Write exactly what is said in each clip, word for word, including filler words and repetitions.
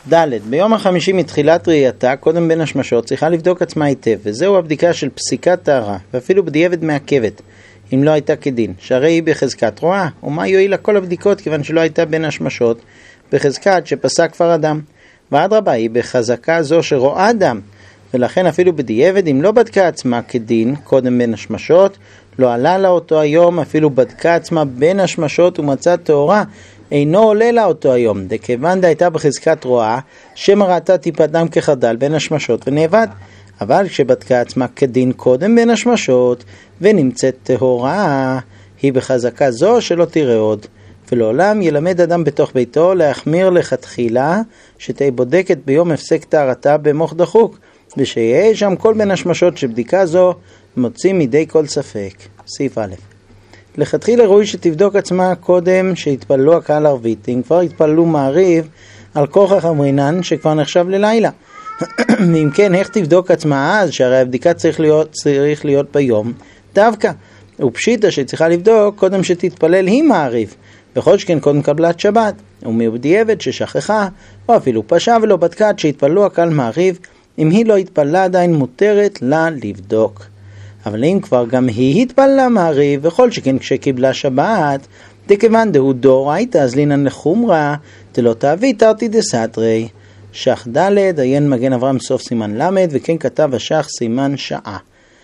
ד' ביום החמישי מתחילת ראייתה, קודם בין השמשות, צריכה לבדוק עצמה היטב, וזהו הבדיקה של פסיקת טהרה, ואפילו בדיעבד מעכבת, אם לא הייתה כדין, שהרי היא בחזקת רואה, ומה יועיל לכל הבדיקות, כיוון שלא הייתה בין השמשות, בחזקת שפסק כבר אדם, ואדרבה היא בחזקה זו שרואה אדם, ולכן אפילו בדיעבד, אם לא בדקה עצמה כדין, קודם בין השמשות, לא עלה לה אותו היום, אפילו בדקה עצמה בין השמשות ומצא טהורה, אינו עולה לה אותו היום, דכיוון דהייתה בחזקת רואה, שמא ראתה טיפת דם כחרדל בין השמשות ונאבד. אבל כשבדקה עצמה כדין קודם בין השמשות, ונמצאת טהורה, היא בחזקה זו שלא תראה עוד. ולעולם ילמד אדם בתוך ביתו להחמיר לכתחילה, שתהיה בודקת ביום הפסק טהרתה במוח דחוק, ושיהיה שם כל בין השמשות שבדיקה זו מוציא מידי כל ספק. סעיף א' לכתחילה ראוי שתבדוק עצמה קודם שהתפללו הקהל ערבית, אם כבר התפללו מעריב על כוכך אמרינן שכבר נחשב ללילה. ואם כן, איך תבדוק עצמה אז, שהרי הבדיקה צריך להיות, צריך להיות ביום דווקא, ופשיטה שצריכה לבדוק קודם שתתפלל היא מעריב, בכל שכן קודם קבלת שבת, ומבדיעבד ששכחה, או אפילו פשע ולא בדקה עד שהתפללו הקהל מעריב, אם היא לא התפללה עדיין מותרת לה לבדוק. אבל אם כבר גם היא התפללה מעריב, וכל שכן כשקיבלה שבת, דכיוון דהו דאורייתא אז לינן לחומרא, דלא תהווה תרתי דסתרי. שח ד' עיין מגן אברהם סוף סימן למד, וכן כתב השח סימן שעה.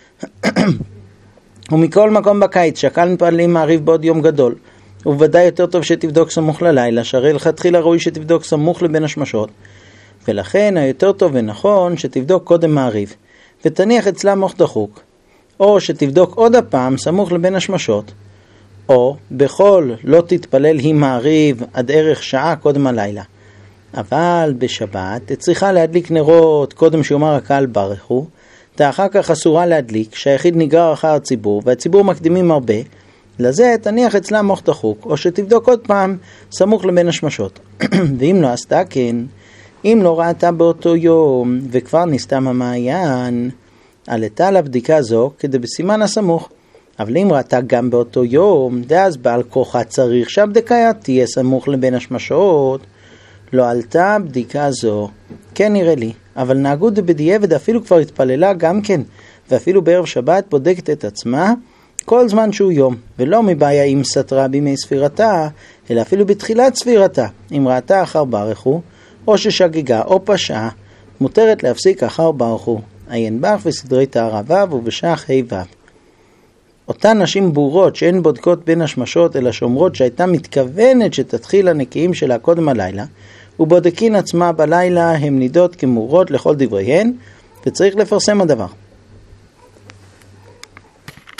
ומכל מקום בקיץ שקל מתפללים מעריב בעוד יום גדול, ובוודאי יותר טוב שתבדוק סמוך ללילה, שהרי לכתחילה ראוי שתבדוק סמוך לבין השמשות, ולכן היותר טוב ונכון שתבדוק קודם מעריב, ותניח אצלה מוח דחוק, או שתבדוק עוד הפעם סמוך לבין השמשות, או בכל לא תתפלל היא מעריב עד ערך שעה קודם הלילה. אבל בשבת צריכה להדליק נרות קודם שיאמר הקהל ברך הוא, ואחר כך אסורה להדליק, שהיחיד ניגר אחר הציבור, והציבור מקדימים הרבה, לזה תניח אצלה מוח דחוק, או שתבדוק עוד פעם סמוך לבין השמשות. ואם לא עשתה כן, אם לא ראתה באותו יום, וכבר נסתם המעיין, עלתה לבדיקה זו כדי בסימן הסמוך. אבל אם ראתה גם באותו יום, דאז בעל כוחה צריך שהבדיקה תהיה סמוך לבין השמשות, לא עלתה בדיקה זו, כן נראה לי, אבל נהגות בדיעבד אפילו כבר התפללה גם כן, ואפילו בערב שבת בודקת את עצמה כל זמן שהוא יום, ולא מבעיה אם סתרה בימי ספירתה, אלא אפילו בתחילת ספירתה, אם ראתה אחר ברך הוא, או ששגגה או פשעה, מותרת להפסיק אחר ברך הוא. עיין בך וסדרי טהרה ו' ובשח ה' ו'. אותן נשים בורות שאין בודקות בין השמשות, אלא שאומרות שהייתה מתכוונת שתתחיל הנקיים שלה קודם הלילה, ובודקין עצמה בלילה הם נידות כמורות לכל דבריהן, וצריך לפרסם הדבר.